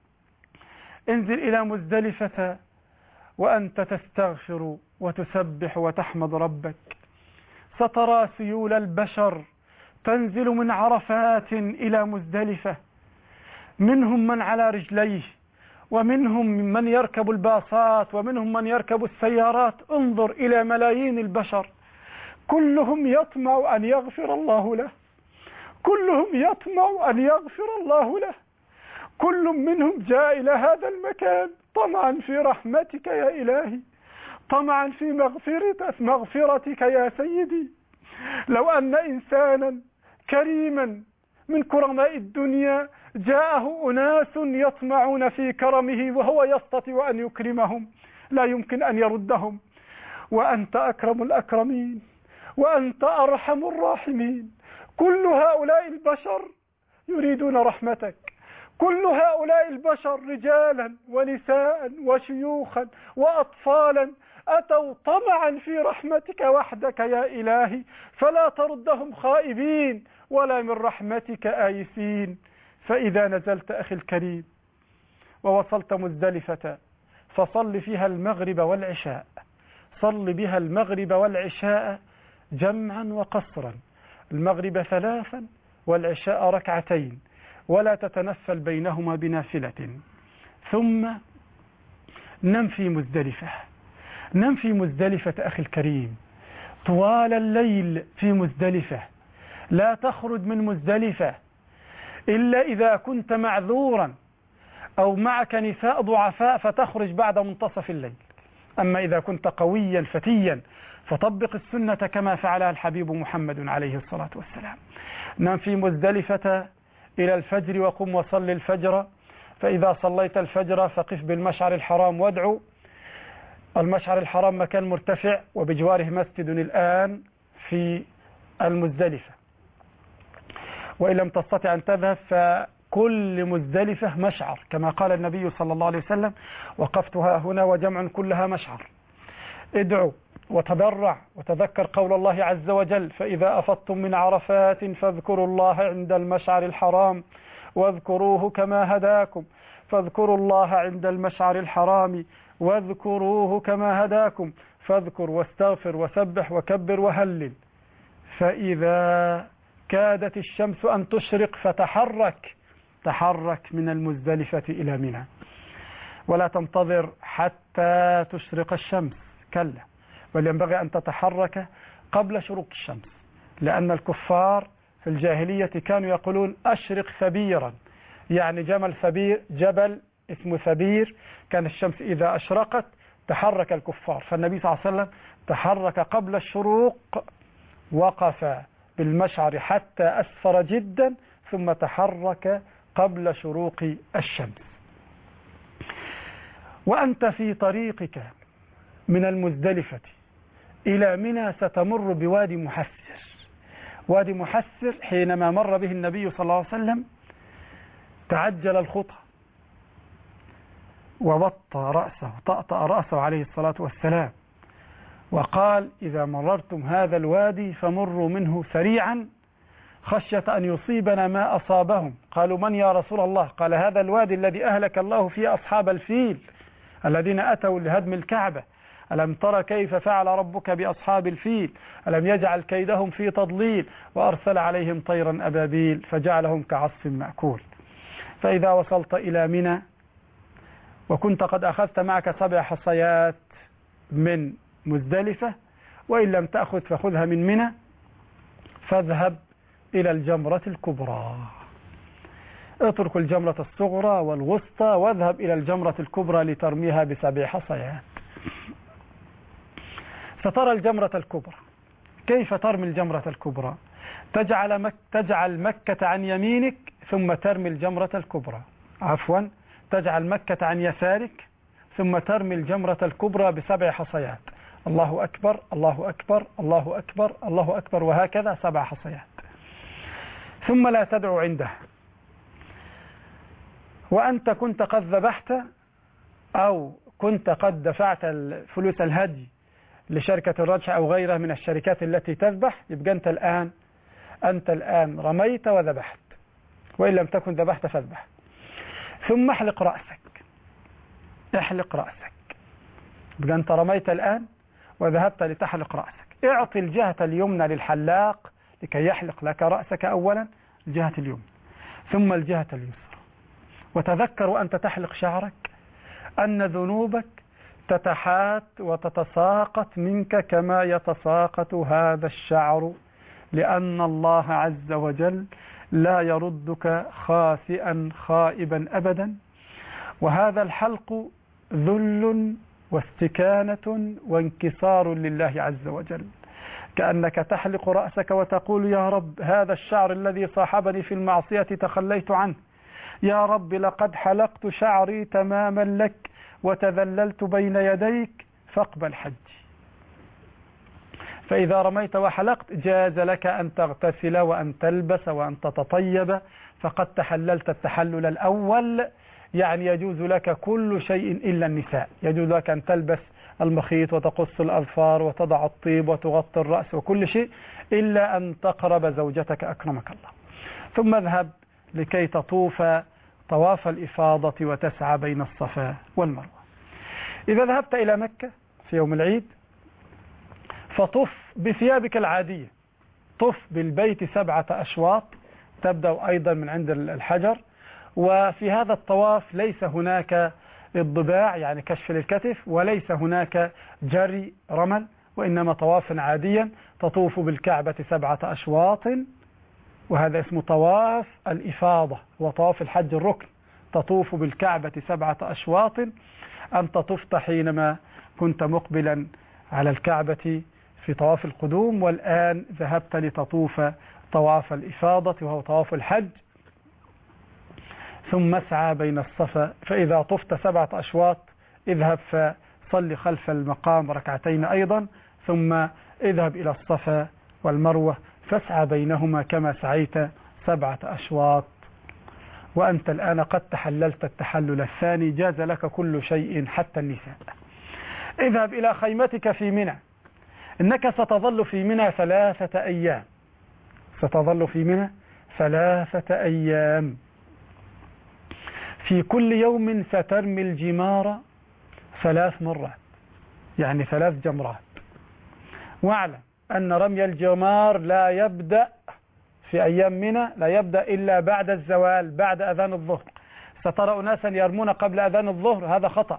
انزل إلى مزدلفة وأنت تستغفر وتسبح وتحمد ربك. سترى سيول البشر تنزل من عرفات إلى مزدلفة، منهم من على رجليه ومنهم من يركب الباصات ومنهم من يركب السيارات. انظر إلى ملايين البشر كلهم يطمع أن يغفر الله له، كلهم يطمع أن يغفر الله له، كل منهم جاء إلى هذا المكان طمعا في رحمتك يا إلهي، طمعا في مغفرتك يا سيدي. لو أن إنسانا كريما من كرماء الدنيا جاءه أناس يطمعون في كرمه وهو يستطيع أن يكرمهم لا يمكن أن يردهم. وأنت أكرم الأكرمين وأنت أرحم الراحمين. كل هؤلاء البشر يريدون رحمتك، كل هؤلاء البشر رجالا ونساء وشيوخا وأطفالا أتوا طمعا في رحمتك وحدك يا إلهي، فلا تردهم خائبين ولا من رحمتك آيسين. فإذا نزلت أخي الكريم ووصلت مزدلفة فصل فيها المغرب والعشاء، صل بها المغرب والعشاء جمعا وقصرا، المغرب 3 والعشاء 2 ولا تتنفل بينهما بنافلة. ثم نم في مزدلفة، نم في مزدلفة أخي الكريم طوال الليل في مزدلفة. لا تخرج من مزدلفة إلا إذا كنت معذورا أو معك نساء ضعفاء فتخرج بعد منتصف الليل. أما إذا كنت قويا فتيا فطبق السنة كما فعلها الحبيب محمد عليه الصلاة والسلام. نم في مزدلفة إلى الفجر وقم وصل الفجر، فإذا صليت الفجر فقف بالمشعر الحرام وادعو. المشعر الحرام مكان مرتفع وبجواره مسجد الآن في المزدلفة، وإن لم تستطع أن تذهب فكل مزدلفة مشعر كما قال النبي صلى الله عليه وسلم وقفتها هنا وجمع كلها مشعر. ادعو وتضرع وتذكر قول الله عز وجل: فإذا أفضتم من عرفات فاذكروا الله عند المشعر الحرام واذكروه كما هداكم فاذكروا الله عند المشعر الحرام واذكروه كما هداكم فاذكر واستغفر وسبح وكبر وهلل. فإذا كادت الشمس أن تشرق تحرك من المزدلفة إلى منى، ولا تنتظر حتى تشرق الشمس، كلا، بل ينبغي أن تتحرك قبل شروق الشمس، لأن الكفار في الجاهلية كانوا يقولون: أشرق ثبيرا، يعني جبل اسمه ثبير، كان الشمس إذا أشرقت تحرك الكفار. فالنبي صلى الله عليه وسلم تحرك قبل الشروق، وقف بالمشعر حتى أسفر جدا، ثم تحرك قبل شروق الشمس. وأنت في طريقك من المزدلفة إلى منى ستمر بوادي محسر. وادي محسر حينما مر به النبي صلى الله عليه وسلم تعجل الخطى طأطأ رأسه عليه الصلاة والسلام، وقال: إذا مررتم هذا الوادي فمروا منه سريعا خشية أن يصيبنا ما أصابهم. قالوا: من يا رسول الله؟ قال: هذا الوادي الذي أهلك الله فيه أصحاب الفيل الذين أتوا لهدم الكعبة. ألم تر كيف فعل ربك بأصحاب الفيل؟ ألم يجعل كيدهم في تضليل وأرسل عليهم طيرا أبابيل فجعلهم كعصف مأكول. فإذا وصلت إلى منى وكنت قد أخذت معك 7 حصيات من مزدلفة، وإن لم تأخذ فخذها من منى، فاذهب إلى الجمرة الكبرى. اترك الجمرة الصغرى والوسطى واذهب إلى الجمرة الكبرى لترميها ب7 حصيات. سترى الجمرة الكبرى. كيف ترمي الجمرة الكبرى؟ تجعل مكة عن يمينك ثم ترمي الجمرة الكبرى، تجعل مكة عن يسارك ثم ترمي الجمرة الكبرى ب7 حصيات. الله أكبر الله أكبر الله أكبر الله أكبر، وهكذا 7 حصيات. ثم لا تدعو عنده، وأنت كنت قد ذبحت أو كنت قد دفعت فلوس الهدي لشركة الرجح أو غيرها من الشركات التي تذبح، يبقى أنت الآن رميت وذبحت، وإن لم تكن ذبحت فاذبح. ثم احلق رأسك. يبقى أنت رميت الآن وذهبت لتحلق رأسك. اعطي الجهة اليمنى للحلاق لكي يحلق لك رأسك أولا، الجهة اليمنى، ثم الجهة اليسرى. وتذكر وأنت تحلق شعرك أن ذنوبك تتحات وتتساقط منك كما يتساقط هذا الشعر، لأن الله عز وجل لا يردك خاسئا خائبا أبدا. وهذا الحلق ذل واستكانة وانكسار لله عز وجل، كأنك تحلق رأسك وتقول: يا رب، هذا الشعر الذي صاحبني في المعصية تخليت عنه، يا رب لقد حلقت شعري تماما لك وتذللت بين يديك فاقبل حجي. فإذا رميت وحلقت جاز لك أن تغتسل وأن تلبس وأن تتطيب، فقد تحللت التحلل الأول، يعني يجوز لك كل شيء إلا النساء. يجوز لك أن تلبس المخيط وتقص الأظفار وتضع الطيب وتغطي الرأس وكل شيء، إلا أن تقرب زوجتك أكرمك الله. ثم اذهب لكي تطوف طواف الإفاضة وتسعى بين الصفا والمروة. إذا ذهبت إلى مكة في يوم العيد فطف بثيابك العادية، طف بالبيت 7 أشواط، تبدأ أيضا من عند الحجر. وفي هذا الطواف ليس هناك الضباع يعني كشف للكتف، وليس هناك جري رمل، وإنما طوافا عاديا تطوف بالكعبة 7 أشواط، وهذا اسمه طواف الإفاضة وطواف الحج الركن. تطوف بالكعبة 7 أشواط. أنت طفت حينما كنت مقبلا على الكعبة في طواف القدوم، والآن ذهبت لتطوف طواف الإفاضة وهو طواف الحج. ثم اسعى بين الصفا، فإذا طفت 7 أشواط اذهب فصل خلف المقام 2 ركعتين أيضا، ثم اذهب إلى الصفا والمروة فاسعى بينهما كما سعيت 7 أشواط. وأنت الآن قد تحللت التحلل الثاني، جاز لك كل شيء حتى النساء. اذهب إلى خيمتك في منى إنك ستظل في منى 3 أيام، ستظل في منى 3 أيام. في كل يوم سترمي الجمار 3 مرات، يعني 3 جمرات. واعلم أن رمي الجمار لا يبدأ في أيام منى، لا يبدأ إلا بعد الزوال، بعد أذان الظهر. سترى أناسا يرمون قبل أذان الظهر، هذا خطأ.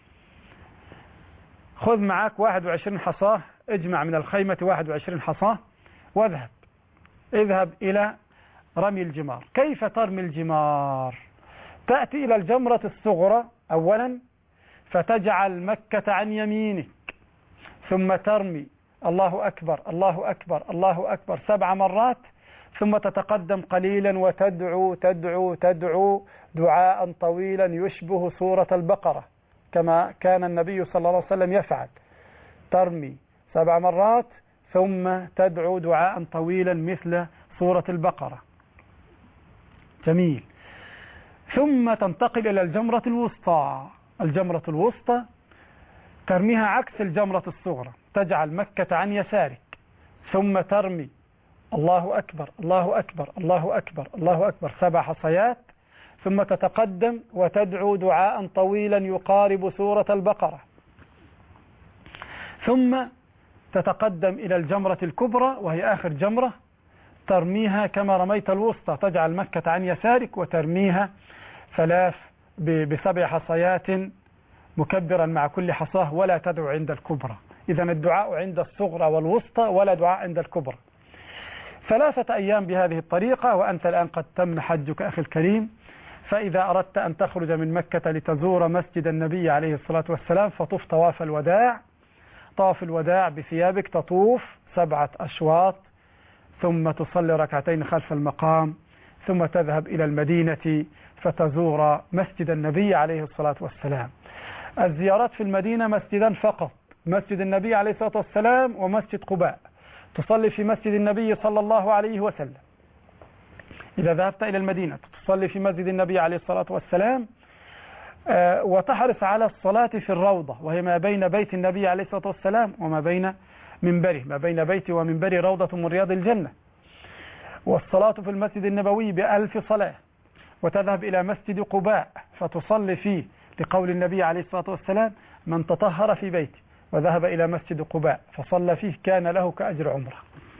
خذ معك 21 حصاة، اجمع من الخيمة 21 حصاة واذهب، اذهب إلى رمي الجمار. كيف ترمي الجمار؟ تأتي إلى الجمرة الصغرى أولا فتجعل مكة عن يمينك، ثم ترمي الله أكبر الله أكبر الله أكبر 7 مرات، ثم تتقدم قليلا وتدعو تدعو تدعو دعاء طويلا يشبه سورة البقرة كما كان النبي صلى الله عليه وسلم يفعل. ترمي 7 مرات ثم تدعو دعاء طويلا مثل سورة البقرة. جميل. ثم تنتقل إلى الجمرة الوسطى. الجمرة الوسطى ترميها عكس الجمرة الصغرى، تجعل مكة عن يسارك، ثم ترمي الله أكبر الله أكبر الله أكبر الله أكبر 7 حصيات، ثم تتقدم وتدعو دعاء طويلا يقارب سورة البقرة، ثم تتقدم إلى الجمرة الكبرى وهي آخر جمرة، ترميها كما رميت الوسطى، تجعل مكة عن يسارك وترميها 7 حصيات مكبرا مع كل حصاه، ولا تدعو عند الكبرى. إذا الدعاء عند الصغرى والوسطى ولا دعاء عند الكبرى. 3 أيام بهذه الطريقة وأنت الآن قد تم حجك أخي الكريم. فإذا أردت أن تخرج من مكة لتزور مسجد النبي عليه الصلاة والسلام فطوف طواف الوداع. طواف الوداع بثيابك، تطوف 7 أشواط، ثم تصلي ركعتين خلف المقام، ثم تذهب إلى المدينة فتزور مسجد النبي عليه الصلاة والسلام. الزيارات في المدينة مسجدان فقط، مسجد النبي عليه الصلاة والسلام ومسجد قباء. تصلي في مسجد النبي صلى الله عليه وسلم. إذا ذهبت إلى المدينة تصلي في مسجد النبي عليه الصلاة والسلام، وتحرص على الصلاة في الروضة، وهي ما بين بيت النبي عليه الصلاة والسلام وما بين منبره، ما بين بيتي ومنبري روضة من رياض الجنة. والصلاة في المسجد النبوي ب1000 صلاة. وتذهب إلى مسجد قباء فتصلي فيه لقول النبي عليه الصلاة والسلام: من تطهر في بيتي وذهب إلى مسجد قباء فصلى فيه كان له كأجر عمره.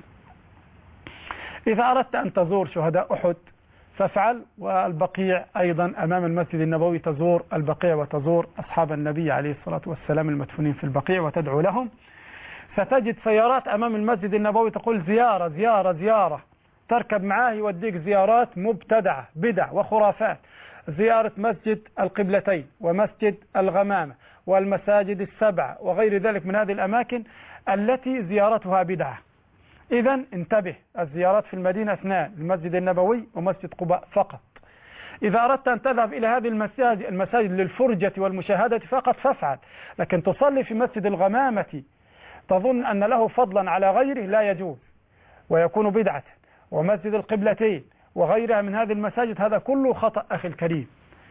إذا أردت أن تزور شهداء أحد فافعل، والبقيع أيضا أمام المسجد النبوي تزور البقيع وتزور أصحاب النبي عليه الصلاة والسلام المدفونين في البقيع وتدعو لهم. ستجد سيارات أمام المسجد النبوي تقول زيارة زيارة زيارة، تركب معاه يوديك زيارات مبتدعة بدع وخرافات، زيارة مسجد القبلتين ومسجد الغمامة والمساجد ال7 وغير ذلك من هذه الأماكن التي زيارتها بدعة. إذن انتبه، الزيارات في المدينة 2، المسجد النبوي ومسجد قباء فقط. إذا أردت أن تذهب إلى هذه المساجد للفرجة والمشاهدة فقط فافعل، لكن تصلي في مسجد الغمامة تظن أن له فضلا على غيره لا يجوز ويكون بدعة، ومسجد القبلتين وغيرها من هذه المساجد هذا كله خطأ أخي الكريم.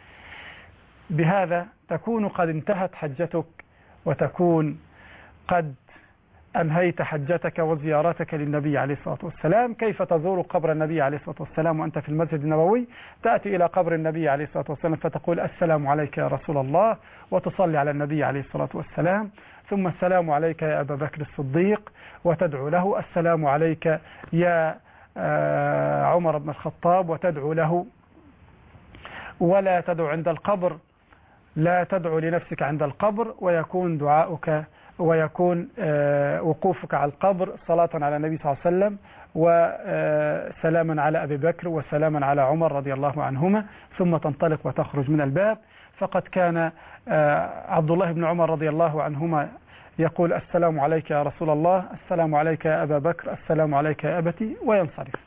بهذا تكون قد انتهت حجتك وتكون قد أنهيت حجتك وزيارتك للنبي عليه الصلاة والسلام. كيف تزور قبر النبي عليه الصلاة والسلام وأنت في المسجد النبوي؟ تأتي إلى قبر النبي عليه الصلاة والسلام فتقول: السلام عليك يا رسول الله، وتصلي على النبي عليه الصلاة والسلام، ثم السلام عليك يا أبا بكر الصديق، وتدعو له السلام عليك يا عمر بن الخطاب، وتدعو له. ولا تدعو عند القبر، لا تدعو لنفسك عند القبر، ويكون دعاؤك ويكون وقوفك على القبر صلاة على النبي صلى الله عليه وسلم وسلاما على أبي بكر وسلاما على عمر رضي الله عنهما، ثم تنطلق وتخرج من الباب. فقد كان عبد الله بن عمر رضي الله عنهما يقول: السلام عليك يا رسول الله، السلام عليك يا أبا بكر، السلام عليك يا أبتي، وينصرف.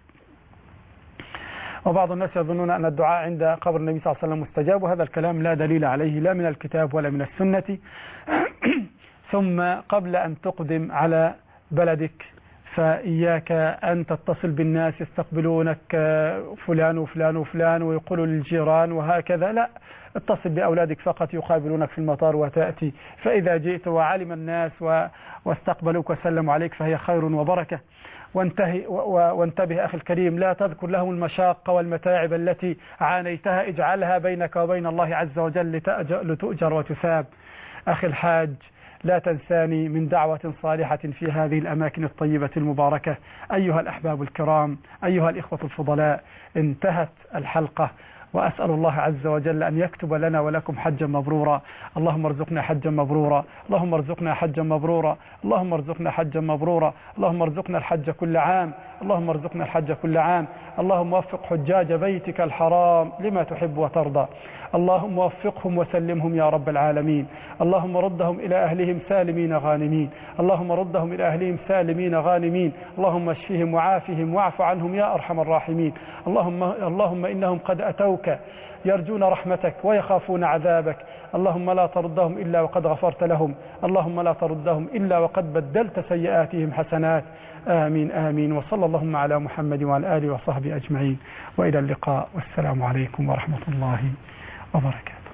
وبعض الناس يظنون أن الدعاء عند قبر النبي صلى الله عليه وسلم مستجاب، وهذا الكلام لا دليل عليه لا من الكتاب ولا من السنة. ثم قبل أن تقدم على بلدك فإياك أن تتصل بالناس يستقبلونك فلان وفلان وفلان ويقولوا للجيران وهكذا، لا، اتصل بأولادك فقط يقابلونك في المطار وتأتي، فإذا جئت وعلم الناس واستقبلوك وسلموا عليك فهي خير وبركة. وانتبه أخي الكريم، لا تذكر لهم المشاق والمتاعب التي عانيتها، اجعلها بينك وبين الله عز وجل لتؤجر وتثاب. أخي الحاج، لا تنساني من دعوة صالحة في هذه الأماكن الطيبة المباركة. أيها الأحباب الكرام، أيها الإخوة الفضلاء، انتهت الحلقة، وأسأل الله عز وجل أن يكتب لنا ولكم حجا مبرورا. اللهم ارزقنا حجا مبرورا، اللهم ارزقنا حجا مبرورا، اللهم ارزقنا حجا مبرورا، اللهم ارزقنا الحج كل عام، اللهم ارزقنا الحج كل عام. اللهم وفق حجاج بيتك الحرام لما تحب وترضى، اللهم وفقهم وسلمهم يا رب العالمين. اللهم ردهم إلى أهلهم سالمين غانمين، اللهم ردهم إلى أهلهم سالمين غانمين، اللهم اشفهم وعافهم واعف عنهم يا أرحم الراحمين. اللهم إنهم قد أتوك يرجون رحمتك ويخافون عذابك، اللهم لا تردهم إلا وقد غفرت لهم، اللهم لا تردهم إلا وقد بدلت سيئاتهم حسنات. آمين آمين. وصلى اللهم على محمد وعلى آله وصحبه أجمعين، وإلى اللقاء، والسلام عليكم ورحمة الله وبركاته.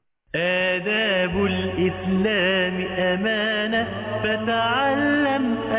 آداب الإسلام أمانة، فتعلم